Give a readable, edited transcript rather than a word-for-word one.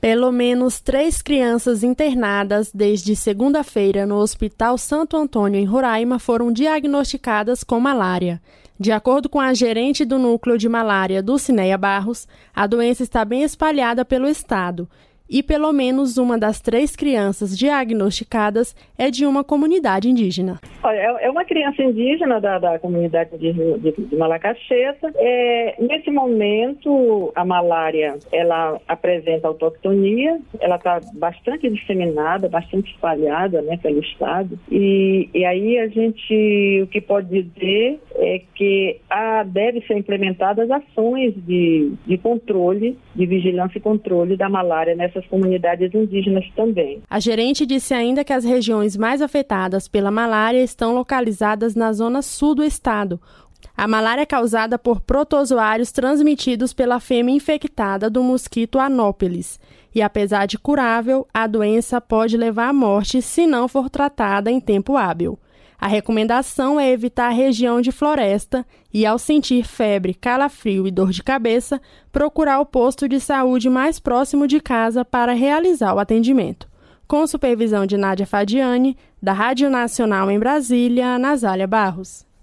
Pelo menos 3 crianças internadas desde segunda-feira no Hospital Santo Antônio, em Roraima, foram diagnosticadas com malária. De acordo com a gerente do Núcleo de Malária do Cineia Barros, a doença está bem espalhada pelo estado e pelo menos uma das 3 crianças diagnosticadas é de uma comunidade indígena. É uma criança indígena da comunidade indígena de Malacaxeta. Nesse momento, a malária ela apresenta autoctonia, ela está bastante disseminada, bastante espalhada, né, pelo estado. E aí o que pode dizer é que deve ser implementadas ações de controle, de vigilância e controle da malária nessas comunidades indígenas também. A gerente disse ainda que as regiões mais afetadas pela malária estão localizadas na zona sul do estado. A malária é causada por protozoários transmitidos pela fêmea infectada do mosquito Anopheles. E apesar de curável, a doença pode levar à morte se não for tratada em tempo hábil. A recomendação é evitar a região de floresta e, ao sentir febre, calafrio e dor de cabeça, procurar o posto de saúde mais próximo de casa para realizar o atendimento. Com supervisão de Nádia Fadiani, da Rádio Nacional em Brasília, Nazália Barros.